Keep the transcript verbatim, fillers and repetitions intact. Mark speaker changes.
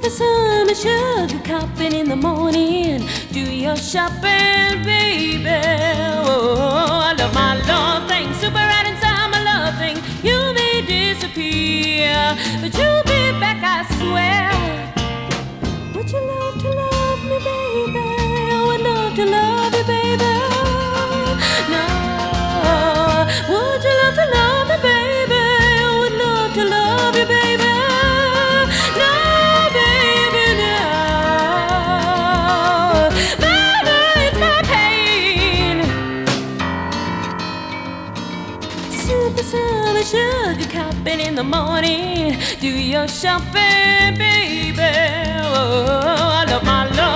Speaker 1: summer sugar copping in the morning. Do your shopping, baby. Oh, I love my love thing, super right inside my love thing. You may disappear, but you'll be back, I swear. Would you love to love me, baby? I would love to love you, baby. No, would you love to love me, baby? I would love to love you, baby. No, baby, no. Baby, it's my pain. Super summer sugar copping in the morning. Do your shopping, baby. Oh.